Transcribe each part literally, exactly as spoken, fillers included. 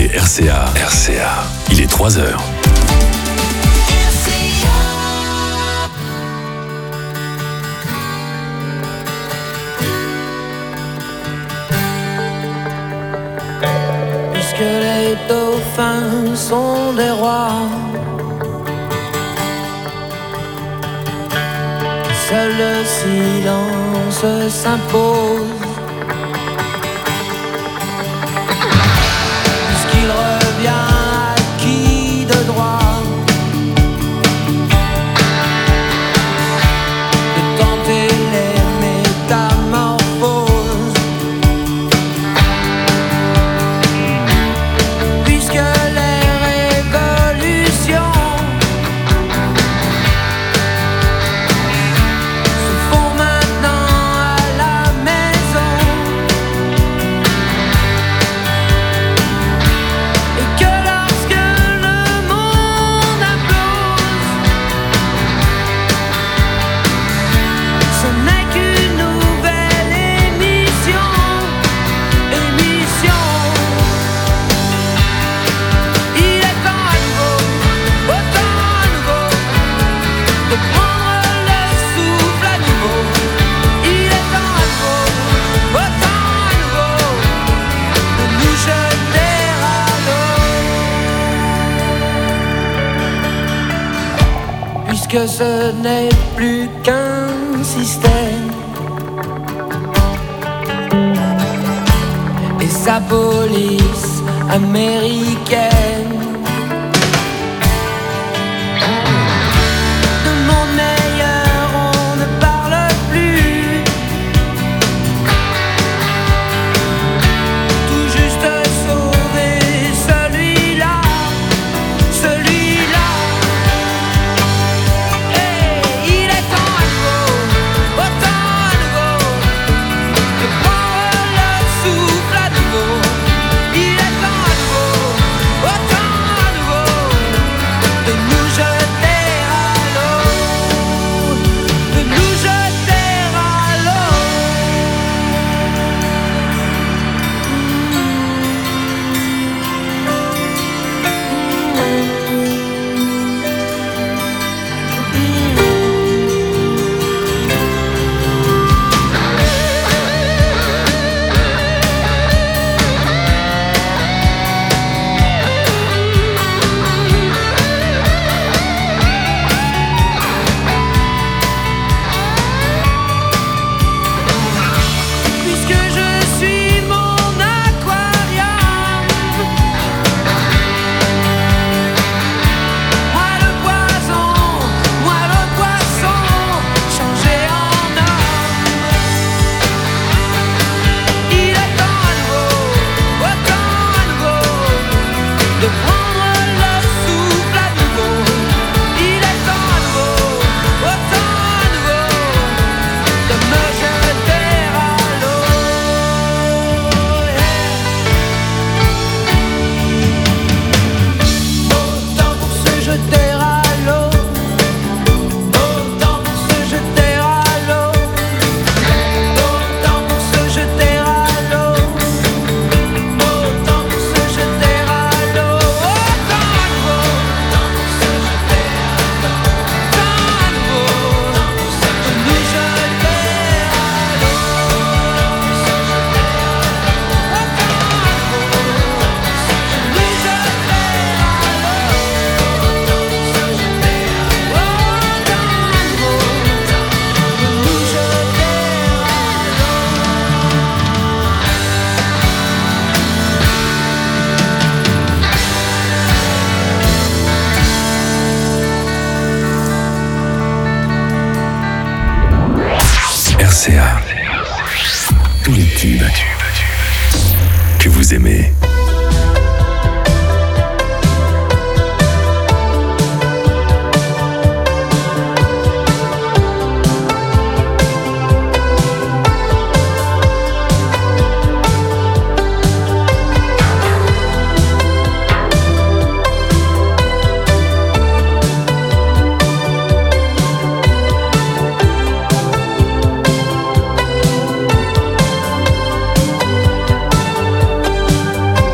écoutez R C A. R C A. Il est trois heures. Puisque les dauphins sont des rois, seul le silence s'impose. Puisqu'il revient à qui de droit de tenter les métamorphoses. Puisque les révolutions que ce n'est plus qu'un système et sa police américaine. De monde meilleur on ne parle plus, tout juste sauver celui-là, celui-là. R C A. Tous les tubes que vous aimez. Puisque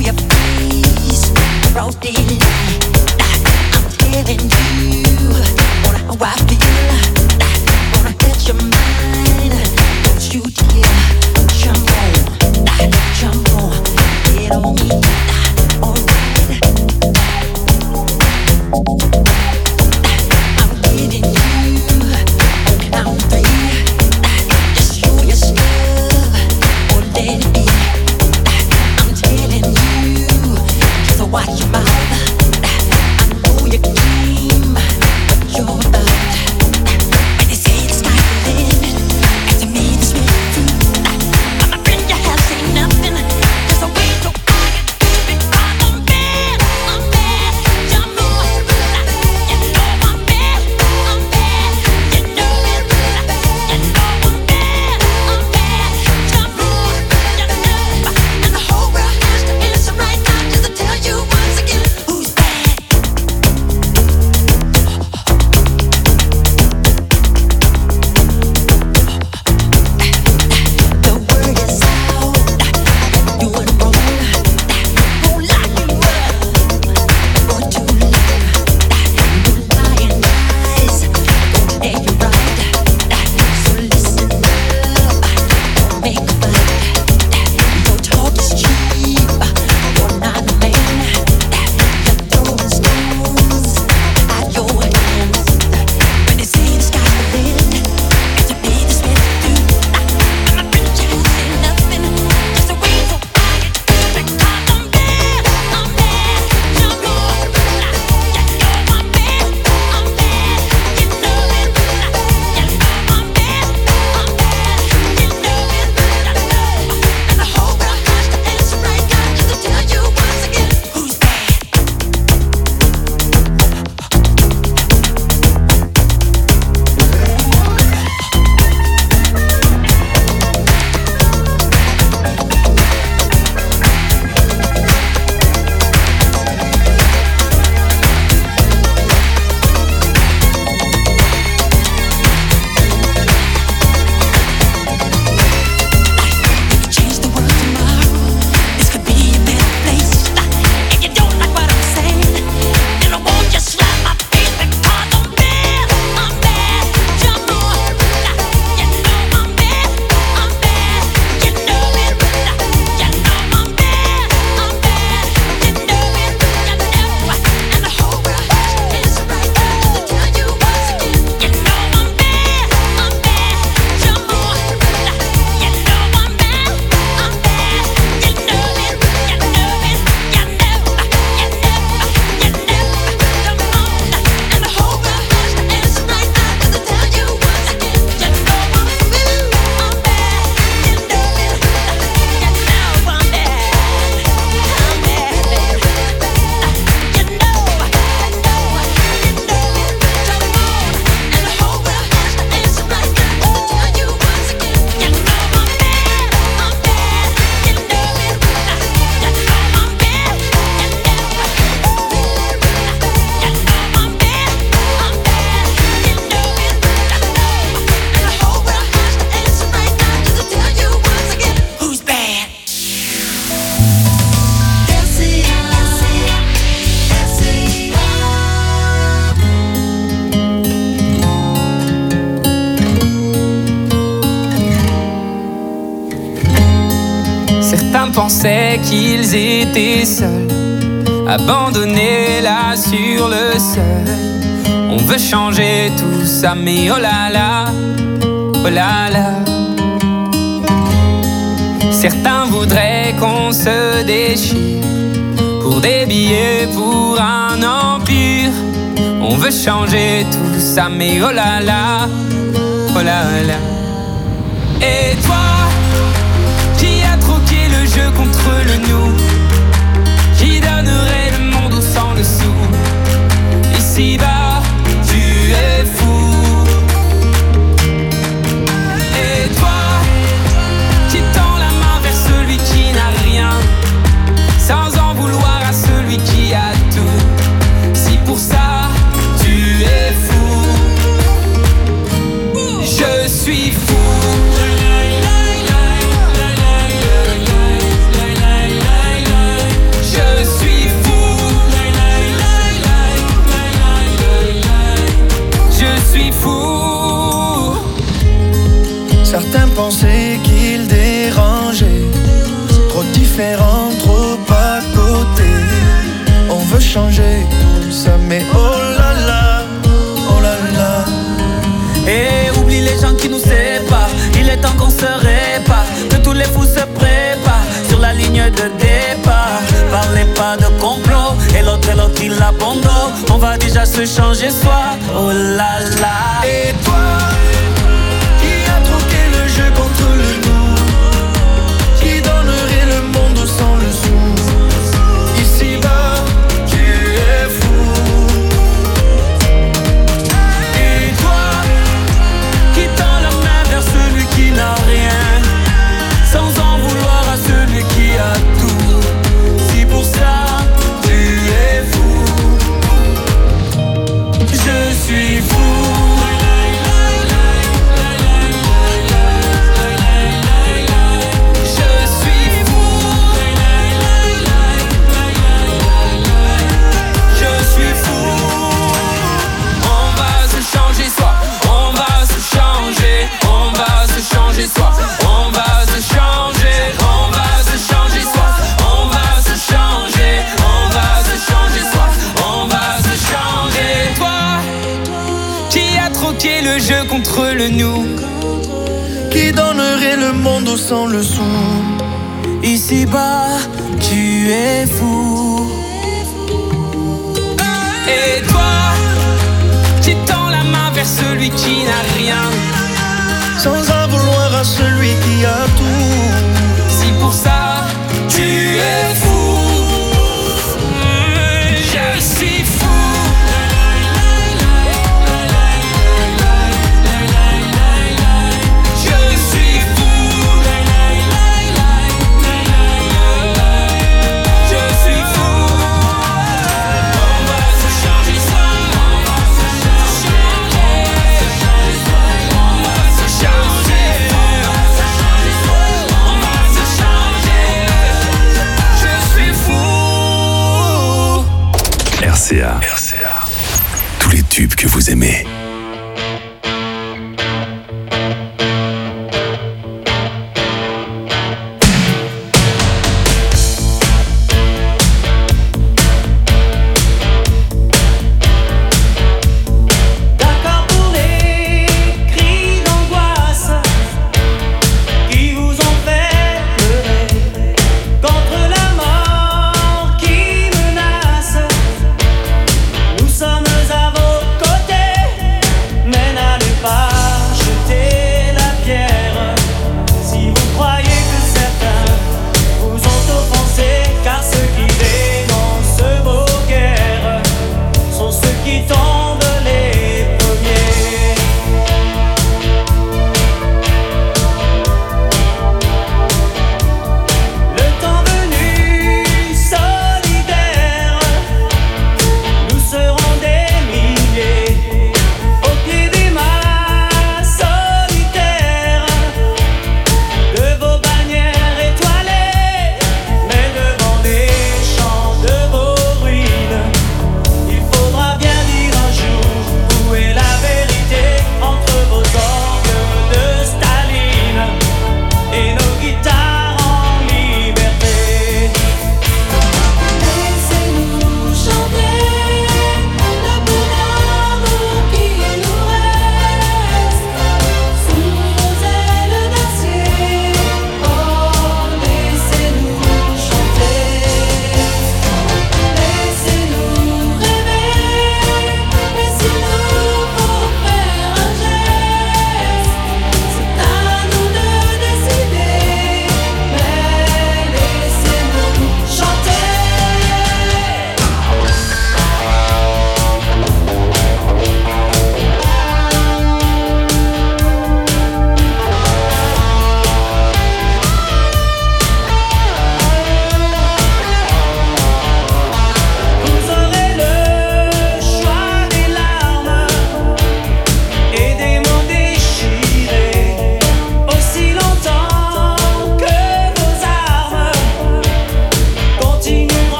pensaient qu'ils étaient seuls, abandonnés là sur le seuil. On veut changer tout ça, mais oh là là, oh là là. Certains voudraient qu'on se déchire pour des billets, pour un empire. On veut changer tout ça, mais oh là là, oh là là. Et toi, qui a troqué le jeu contre le nous, qui donnerait le monde au sang dessous. Ici-bas, tu es fou. Et toi, qui tend la main vers celui qui n'a rien, sans en vouloir à celui qui a tout. Si pour ça, tu es fou, je suis fou. mais oh là là, oh là là. Et oublie les gens qui nous séparent, il est temps qu'on se répare, que tous les fous se préparent sur la ligne de départ. Parlez pas de complot, et l'autre et l'autre il abandonne. On va déjà se changer soi, oh là là. Et toi, qui a troqué le jeu contre le nous, qui donnerait le monde sans le sou. Ici-bas, tu es fou. Et toi, qui tend la main vers celui qui n'a rien, sans en vouloir à celui qui a tout. Si pour ça, tu es fou. Je suis fou. Soi. On va se changer, on va se changer soi. On va se changer, on va se changer soi. On va se changer. Toi, qui a troqué le jeu contre le nous, qui donnerait le monde sans le sou. Ici-bas, tu es fou. Et toi, qui tend la main vers celui qui n'a rien, sans en vouloir à celui qui a tout. Si pour ça tu es fou, je suis fou. Je suis fou. Je suis fou. On va se changer soi. On va se changer. On va se changer. On va se changer. Je suis fou. R C A. R C A. Tous les tubes que vous aimez. D'accord pour les cris d'angoisse qui vous ont fait pleurer, contre la mort qui menace. Nous sommes à vos côtés.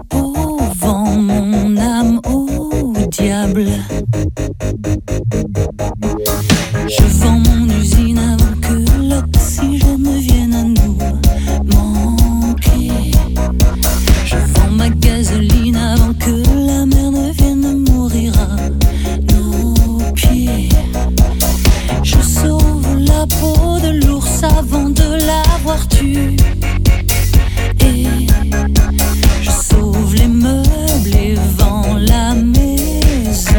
au vent, mon âme au diable. Je vends mon usine avant que l'oxygène vienne à nous manquer. Je vends ma gasoline avant que la mer ne vienne mourir à nos pieds. Je sauve la peau de l'ours avant de l'avoir tué. Et je sauve les meubles et vends la maison.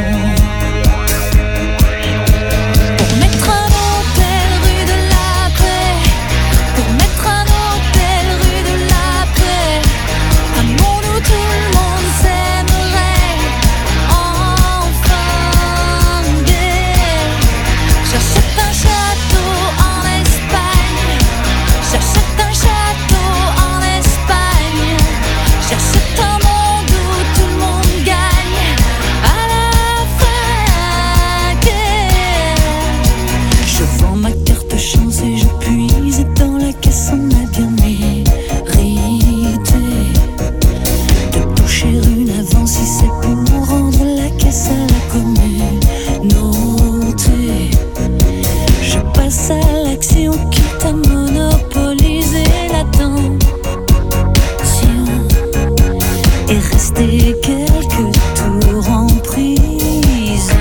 Pour mettre un hôtel rue de la Paix, pour mettre un hôtel rue de la Paix, un monde où tout le monde s'aimerait, enfin guerre. J'achète un château en Espagne, j'achète un château en Espagne, j'achète un monde où tout le monde gagne à la fin guerre. Je vends ma carte chance et je puise dans la caisse, on a bien mérité de toucher une avance si c'est pour rendre la caisse à la communauté. Je passe à l'action quitte à monopoliser l'attention et rester quelques tours en prison.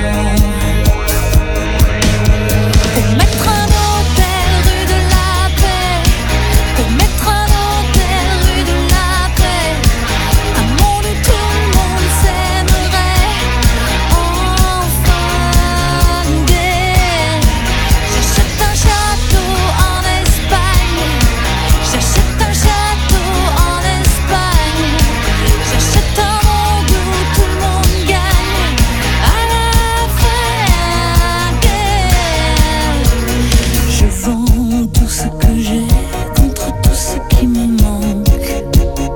Pour mettre un hôtel rue de la Paix, pour mettre un hôtel rue de la Paix, un monde où tout le monde s'aimerait, enfin guerre. J'achète un château en Espagne, j'achète un château en Espagne, j'achète un monde où tout le monde gagne à la fin guerre. Je vends tout ce que j'ai contre tout ce qui me manque.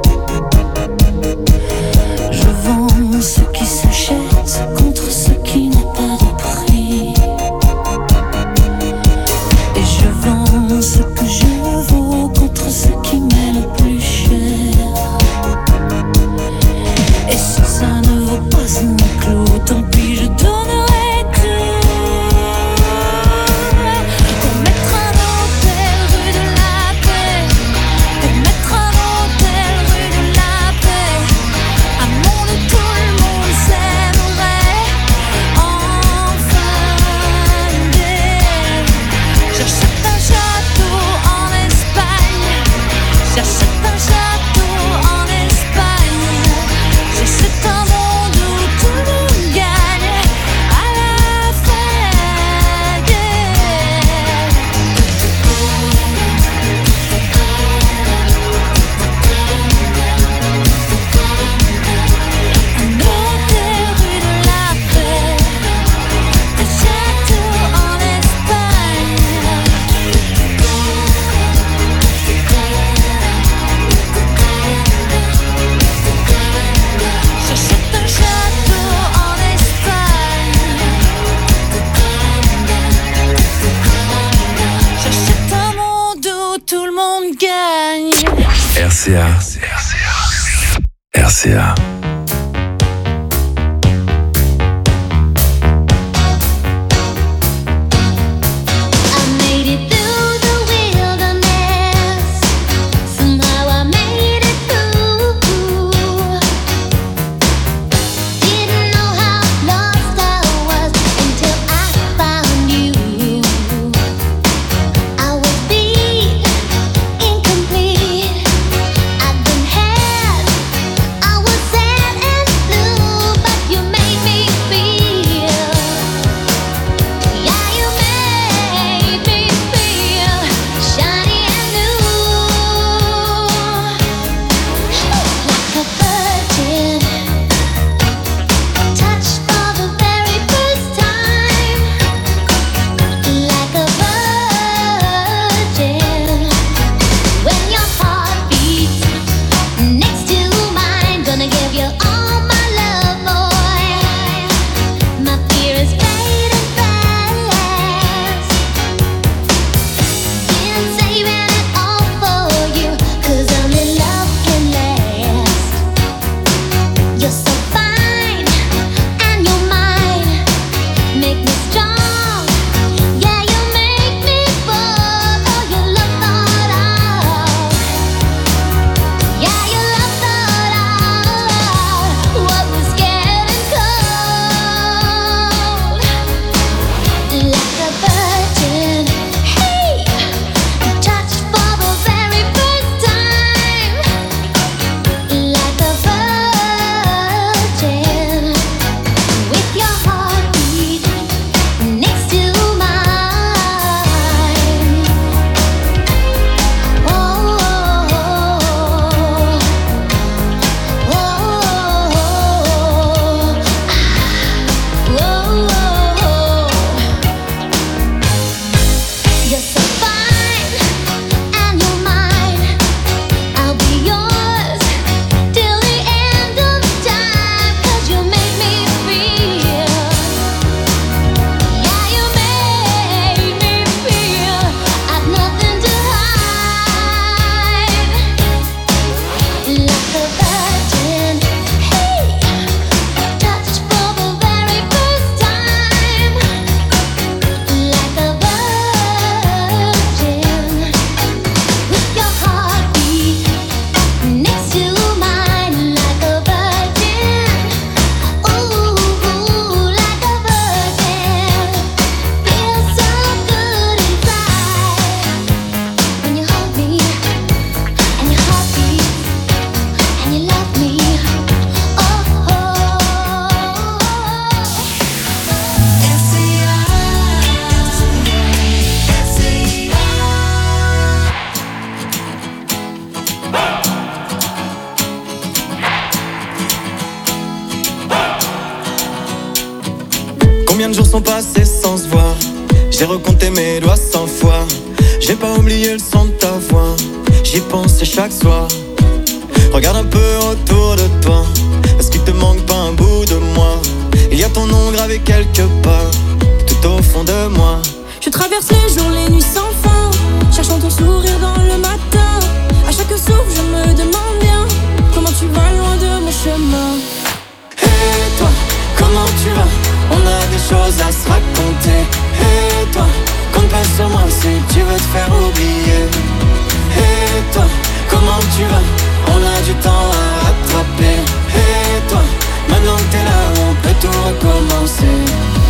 Je vends ce qui s'achète contre ce qui n'a pas de prix. Et je vends ce que je vaux contre ce qui m'est le plus cher. Et si ça ne vaut pas un clou, tant pis, je donnerai tout. Pour mettre un hôtel rue de la Paix, pour mettre un hôtel rue de la Paix, un monde où tout le monde s'aimerait, enfin guerre. J'achète un château en Espagne, j'achète un château en Espagne, j'achète un monde où tout le monde gagne à la fin guerre. Un hôtel rue de la Paix, un château en Espagne. J'achète un château en Espagne, j'achète un monde où tout le monde gagne. R C A. R C A. I made it through the wilderness. Somehow I made it through. Didn't know how lost I was until I found you. I was beat, incomplete. I'd been had. I was sad. Combien de jours sont passés sans se voir? J'ai recompté mes doigts cent fois. J'ai pas oublié le son de ta voix. J'y pensais chaque soir. Regarde un peu autour de toi. Est-ce qu'il te manque pas un bout de moi? Il y a ton nom gravé quelque part, tout au fond de moi. Je traverse les jours, les nuits sans fin, cherchant ton sourire dans le matin. À chaque souffle je me demande bien comment tu vas loin de mon chemin. Et toi, comment tu vas? On a des choses à se raconter. Et toi, compte pas sur moi si tu veux te faire oublier. Et toi, comment tu vas? On a du temps à rattraper. Et toi, maintenant que t'es là, on peut tout recommencer.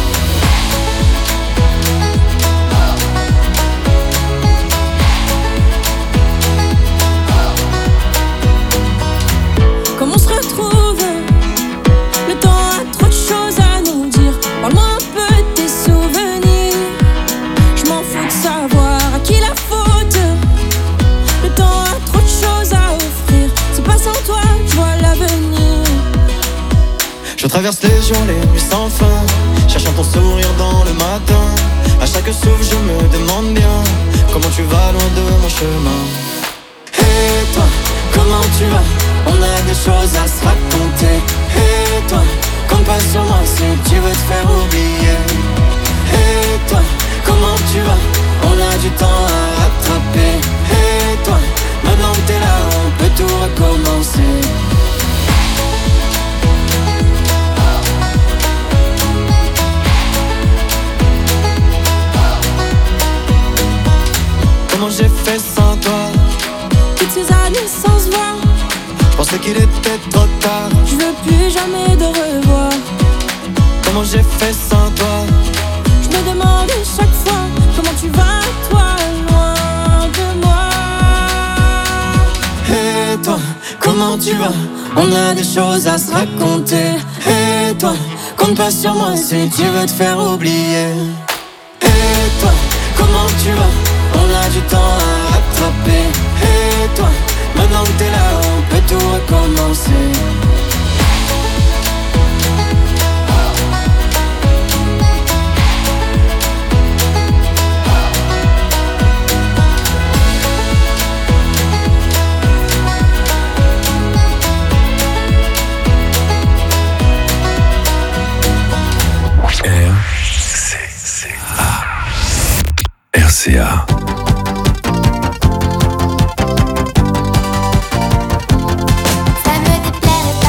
Comme on se retrouve, le temps a trop de choses à nous dire. Parle-moi un peu de tes souvenirs. Je m'en fous de savoir à qui la faute. Le temps a trop de choses à offrir. C'est pas sans toi que je vois l'avenir. Je traverse les jours, les nuits sans fin, cherchant ton sourire dans le matin. À chaque souffle je me demande bien comment tu vas loin de mon chemin. Et toi, comment tu vas? On a des choses à se raconter. Et toi, compte pas sur moi si tu veux te faire oublier. Et toi, comment tu vas? On a du temps à rattraper. Et toi, maintenant que t'es là, on peut tout recommencer. Comment j'ai fait sans toi? Toutes ces années sans se voir, je pensais qu'il était trop tard. je veux plus jamais de revoir. Comment j'ai fait sans toi? Je me demande chaque fois comment tu vas, toi, loin de moi. Et toi, comment tu vas? On a des choses à se raconter. Et toi, compte pas sur moi si tu veux te faire oublier. Et toi, comment tu vas? On a du temps à rattraper. Et toi, maintenant que t'es là, on peut tout recommencer. R C A. Ça me déplairait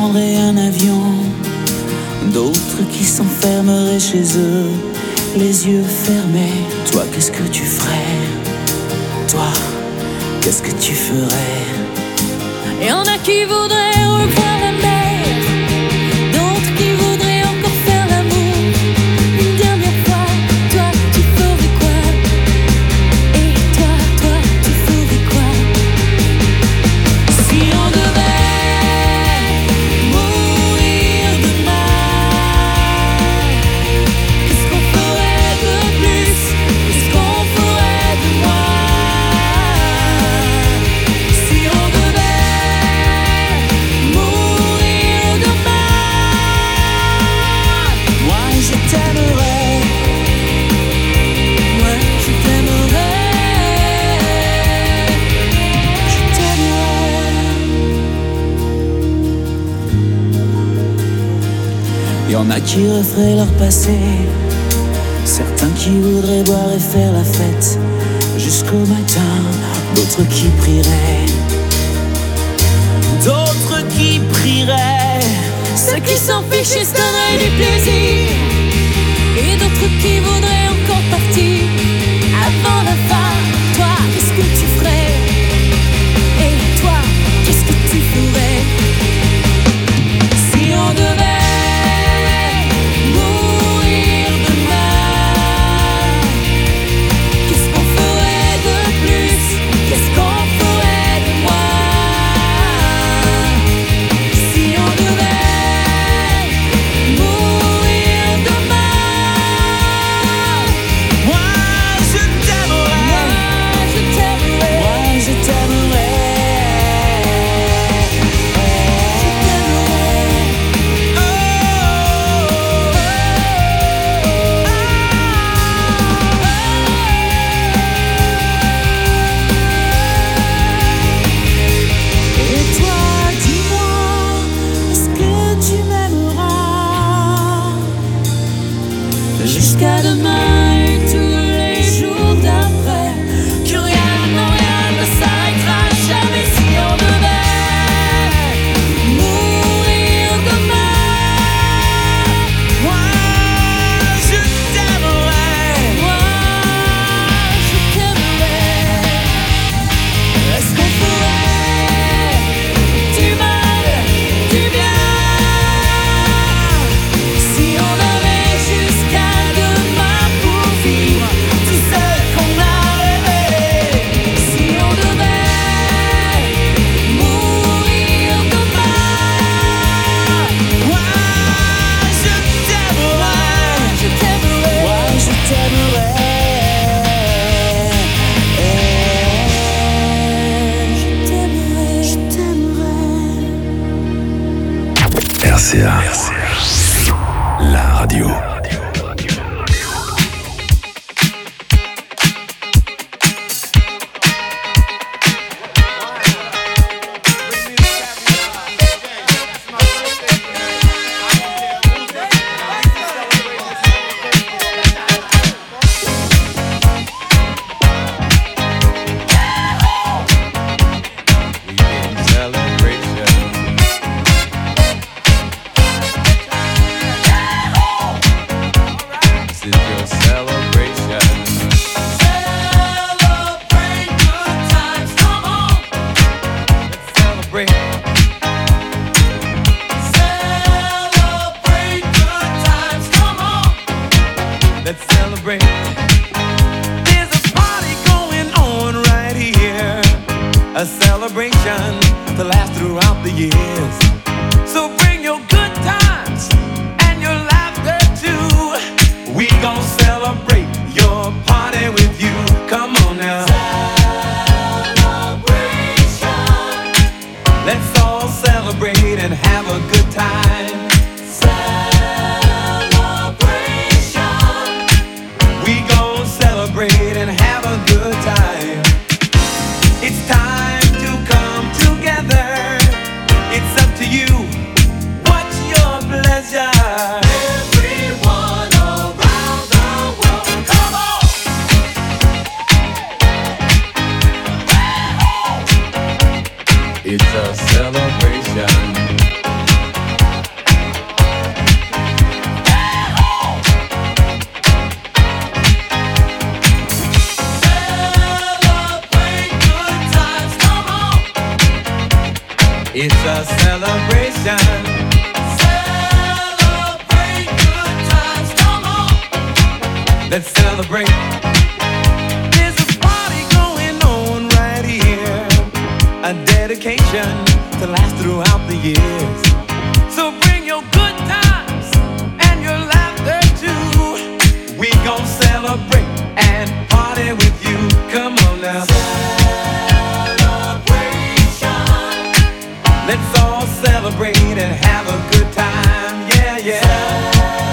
prendraient un avion, d'autres qui s'enfermeraient chez eux, les yeux fermés. Toi, qu'est-ce que tu ferais? Toi, qu'est-ce que tu ferais? Et y'en a qui voudraient revoir la mer, d'autres qui voudraient encore faire l'amour une dernière fois. Toi, tu ferais quoi? Et toi, toi, tu ferais quoi? Si on devait mourir demain, qu'est-ce qu'on ferait de plus? Qu'est-ce qu'on ferait de moins? Si on devait mourir demain, Moi, je t'aimerais. moi je t'aimerais, je t'aimerais. Y en a qui referaient leur passé, certains qui voudraient boire et faire la fête jusqu'au matin, d'autres qui prieraient, d'autres qui prieraient. Ceux qui s'en fichent se donneraient du plaisir, et d'autres qui voudraient encore partir avant la fin. Toi, qu'est-ce que tu ferais? Et toi, qu'est-ce que tu ferais? Si on devait mourir demain, qu'est-ce qu'on ferait de plus? Qu'est-ce qu'on ferait de moins? Si on devait mourir demain, Moi, je t'aimerais. moi je t'aimerais, Moi, je t'aimerais. je t'aimerais. Et toi, dis-moi, est-ce que tu m'aimeras Jusqu'à demain et tous les jours d'après, que rien, non rien ne s'arrêtera jamais. Si on devait mourir demain, Moi, je t'aimerais. moi je t'aimerais. Est-ce qu'on ferait du mal, du bien? Si on avait jusqu'à demain pour vivre tout ce qu'on a rêvé. Si on devait mourir demain, Moi, je t'aimerais. je t'aimerais. Moi, je t'aimerais. Je t'aimerais, je t'aimerais. R C A, la radio. Let's celebrate. There's a party going on right here, a celebration to last throughout the years. So bring your good times and your laughter too. We gon' celebrate your party with you. Come on now. Celebration. Let's all celebrate and have a good time. We gon' celebrate and have a good time. It's time to come together. It's up to you. What's your pleasure? Everyone around the world, come on! It's a celebration. It's a celebration. Celebrate good times, come on. Let's celebrate. There's a party going on right here. A dedication to last throughout the years. So bring your good times and your laughter too. We gon' celebrate and party with you. Come on now. Let's all celebrate and have a good time, yeah, yeah.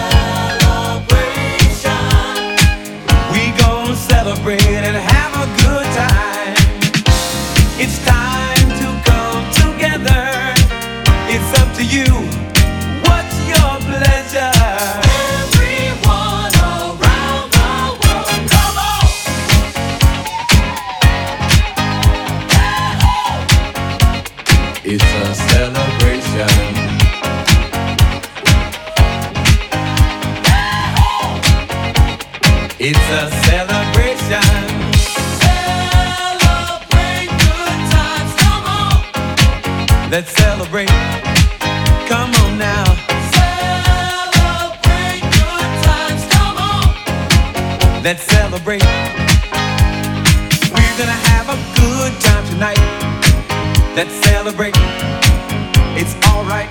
Celebration. We gon' celebrate and have a good time. It's time to come together. It's up to you. What's your pleasure? Everyone around the world, come on. It's a celebration. It's a celebration. Celebrate good times, come on. Let's celebrate. Come on now. Celebrate good times, come on. Let's celebrate. We're gonna have a good time tonight. Let's celebrate. It's alright.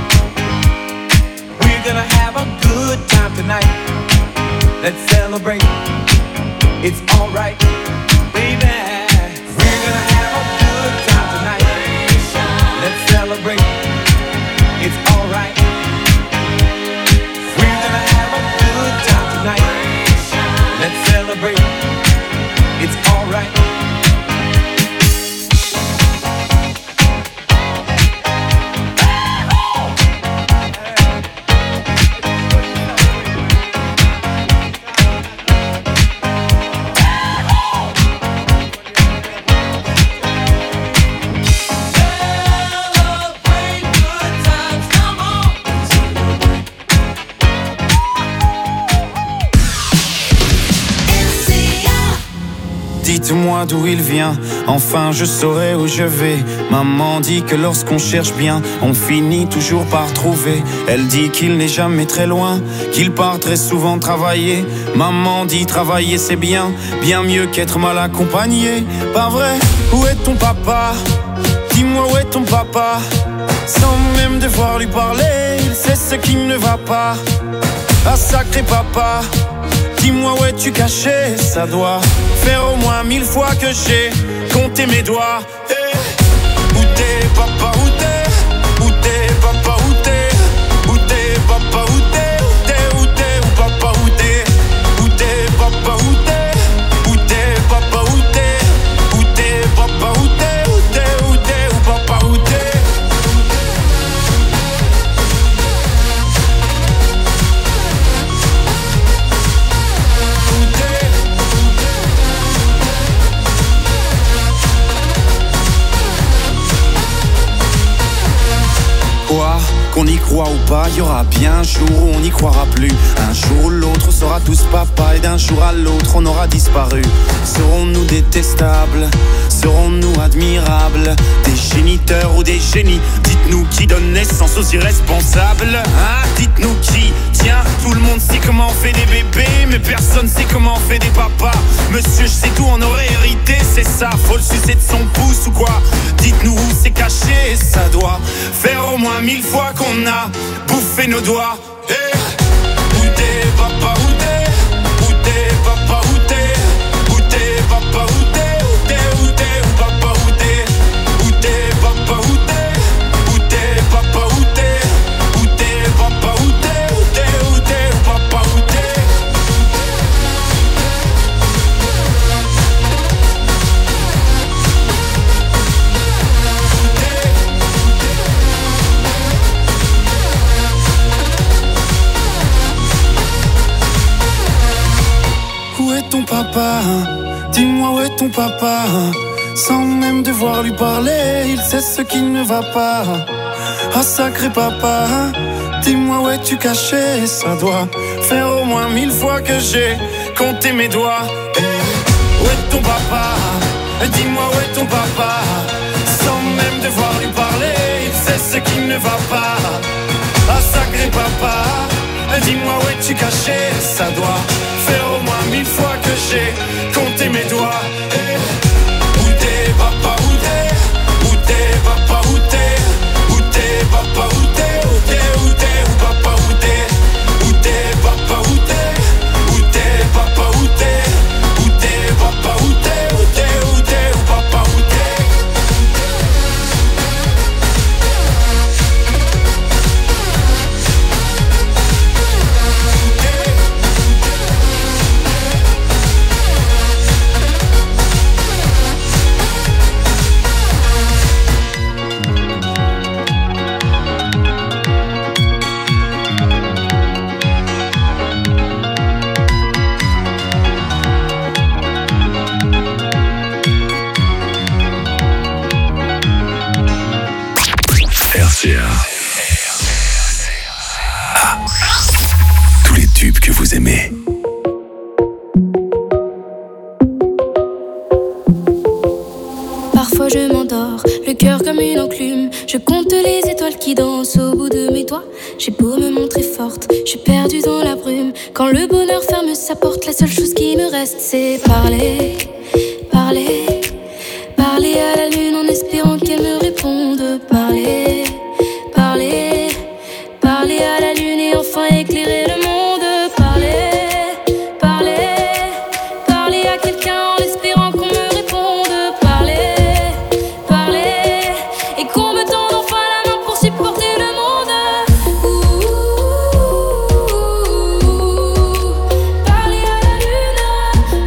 We're gonna have a good time tonight. Let's celebrate. It's alright, baby. We're gonna have a good time tonight. Let's celebrate. It's alright. We're gonna have a good time tonight. Let's celebrate. It's alright. Dites-moi d'où il vient, enfin je saurai où je vais. Maman dit que lorsqu'on cherche bien, on finit toujours par trouver. Elle dit qu'il n'est jamais très loin, qu'il part très souvent travailler. Maman dit travailler c'est bien, bien mieux qu'être mal accompagné. Pas vrai? Où est ton papa? Dis-moi où est ton papa? Sans même devoir lui parler, il sait ce qui ne va pas. Ah sacré papa, dis-moi où es-tu caché? Ça doit faire au moins mille fois que j'ai compté mes doigts. Hey. Où t'es papa, où t'es? Où t'es papa, où t'es? Où t'es papa, où t'es? Où t'es, où t'es, où papa, où t'es? Où t'es papa, où t'es? Où t'es papa, où t'es? Où t'es papa, où t'es? Où t'es, où t'es, où papa, où t'es? Quoi, qu'on y croit ou pas, y aura bien un jour où on n'y croira plus. Un jour ou l'autre, on sera tous papa et d'un jour à l'autre, on aura disparu. Serons-nous détestables? Serons-nous admirables? Des géniteurs ou des génies? Dites-nous qui donne naissance aux irresponsables, hein? Dites-nous qui? Tiens, tout le monde sait comment on fait des bébés, mais personne sait comment on fait des papas. Monsieur, je sais tout, on aurait hérité, c'est ça. Faut le sucer de son pouce ou quoi? Dites-nous où c'est caché, ça doit faire au moins mille fois qu'on a bouffé nos doigts. Hey. Où t'es papa, où t'es? Où t'es papa, où t'es? Où t'es papa, où t'es? Où t'es, où t'es, où papa, où t'es? Où t'es papa, où t'es? Où t'es papa, où t'es? Où t'es papa, où t'es? Où t'es, où t'es, où papa, où t'es? Où est ton papa? Dis-moi où est ton papa? Sans même devoir lui parler, il sait ce qui ne va pas. Ah sacré papa, dis-moi où es-tu caché? Ça doit faire au moins mille fois que j'ai compté mes doigts. Hey. Où est ton papa? Dis-moi où est ton papa? Sans même devoir lui parler, il dis-moi où es-tu caché? Ça doit faire au moins mille fois que j'ai compté mes doigts. Eh. Où t'es, papa, où t'es? Où t'es, papa, où t'es? Où t'es, papa, où t'es? Où t'es, où t'es, où papa, où t'es? Où t'es, papa, où t'es? Où t'es, papa, où t'es? Où t'es, papa, où t'es? Où t'es, où t'es, où papa, où t'es? R C A. Ah. Tous les tubes que vous aimez. Parfois je m'endors, le cœur comme une enclume. Je compte les étoiles qui dansent au bout de mes doigts. J'ai beau me montrer forte, je suis perdue dans la brume. Quand le bonheur ferme sa porte, la seule chose qui me reste c'est parler, parler, parler à la lune en espérant qu'elle me réponde. Parler, parler, parler à la lune et enfin éclairer le monde. Parler, parler, parler à quelqu'un en espérant qu'on me réponde. Parler, parler, et qu'on me tende enfin la main pour supporter le monde. Ouh, parler à la lune.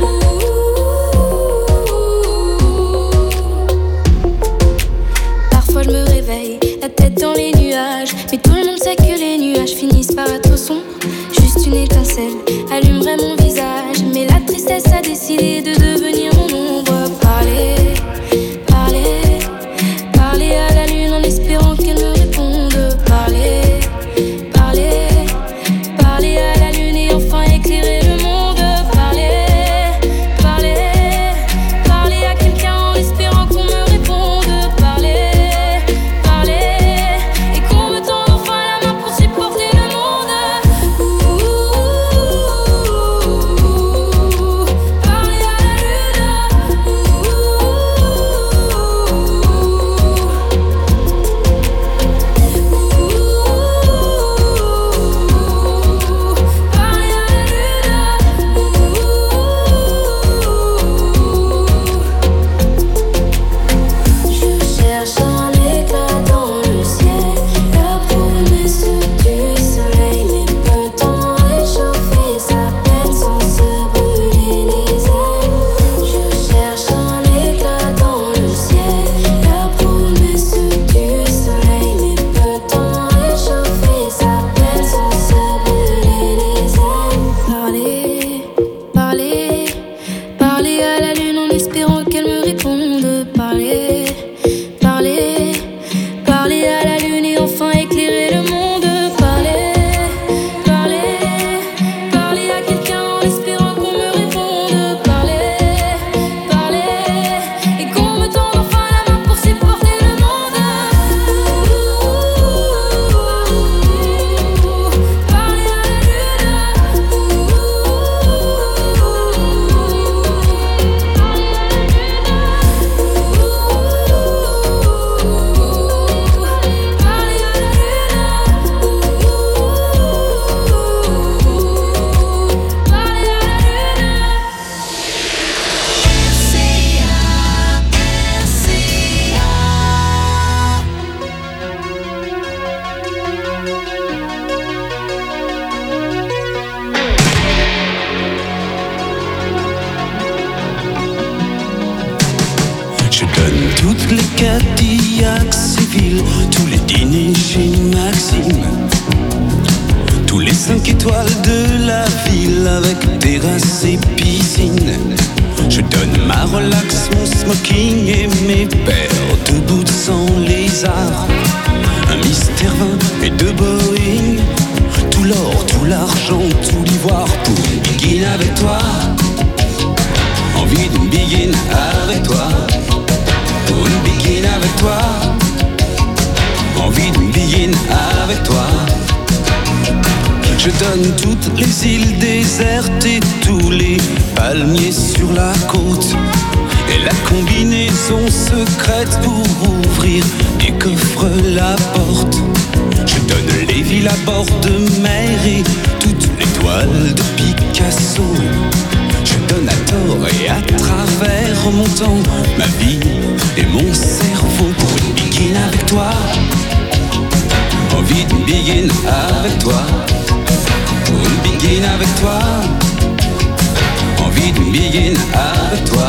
Ouh. Parfois je me réveille, la tête dans les nuages, mais tout le monde sait que les nuages finissent par être sombres. Juste une étincelle allumerait mon visage, mais la tristesse a décidé de devenir mon ombre. Parler, parler, parler à la lune en espérant qu'elle me réponde. Parler, parler, parler à la lune et enfin éclairer le monde. Parler, parler, parler à quelqu'un en espérant qu'on me réponde. Parler, parler, et qu'on me tende enfin la main pour supporter le monde. Ouh, parler à la lune. Ouh, parler à la lune. Je cherche un éclat dans le ciel, la promesse du soleil. Mais peut-on réchauffer sa peine sans se brûler les ailes? Je cherche un éclat dans le ciel, la promesse du soleil. Mais peut-on réchauffer sa peine sans se brûler les ailes? Parler, parler, parler à la lune en espérant qu'elle me réponde. Parler, parler, parler à la lune et enfin éclairer le monde. Parler, parler, parler à quelqu'un en espérant qu'on me réponde. Parler, parler, et qu'on me tende enfin la main pour supporter le monde. Parler à la lune. Je donne toutes les Cadillacs civiles, tous les dîners chez Maxime, tous les cinq étoiles de la ville avec terrasse et piscine. Je donne ma relax, mon smoking et mes paires de boots sans lézard, un Mister vingt et deux Boeing, tout l'or, tout l'argent, tout l'ivoire pour une biguine avec toi. Envie d'une biguine avec toi, pour une biguine avec toi. Envie d'une biguine avec toi. Je donne toutes les îles désertes et tous les palmiers sur la côte. Et la combinaison secrète pour ouvrir des coffres la porte. Je donne les villes à bord de mer et toutes les toiles de Picasso. Je donne à tort et à travers mon temps, ma vie et mon cerveau pour une begin avec toi. Envie de begin avec toi. Pour une begin avec toi. Envie de begin avec toi.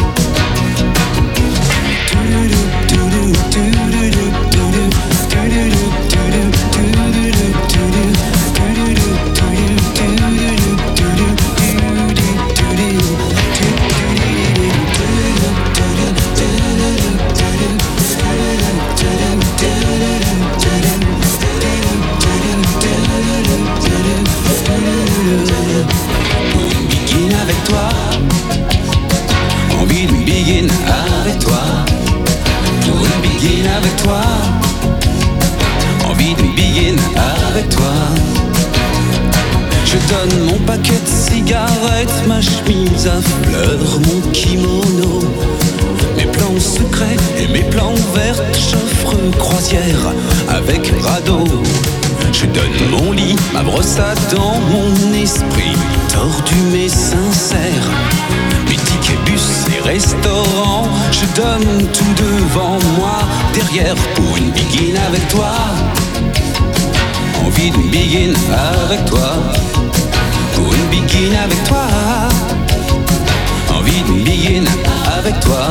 Envie de begin avec toi. Pour une begin avec toi. Envie de begin avec toi. Je donne mon paquet de cigarettes, ma chemise à fleurs, mon kimono, mes plans secrets et mes plans verts. J'offre croisière avec radeau. Je donne mon lit, ma brosse à dents, mon esprit tordu mais sincère. Mes tickets bus et restaurants, je donne tout devant moi, derrière pour une begin avec toi. Envie de begin avec toi. Pour une begin avec toi. Envie de begin avec toi.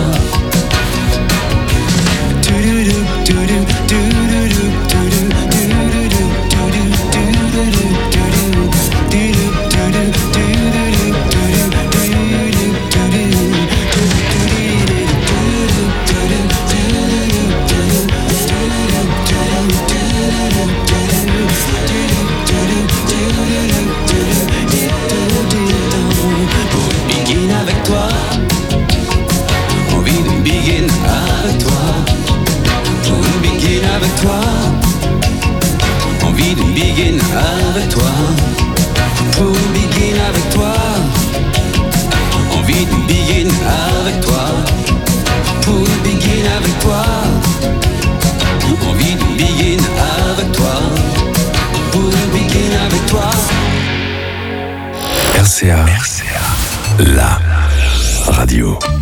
Envie de begin avec toi. Pour begin avec toi. Envie de begin avec toi. Pour begin avec toi. Envie de begin avec toi. Pour begin avec toi. R C A, R C A, la radio.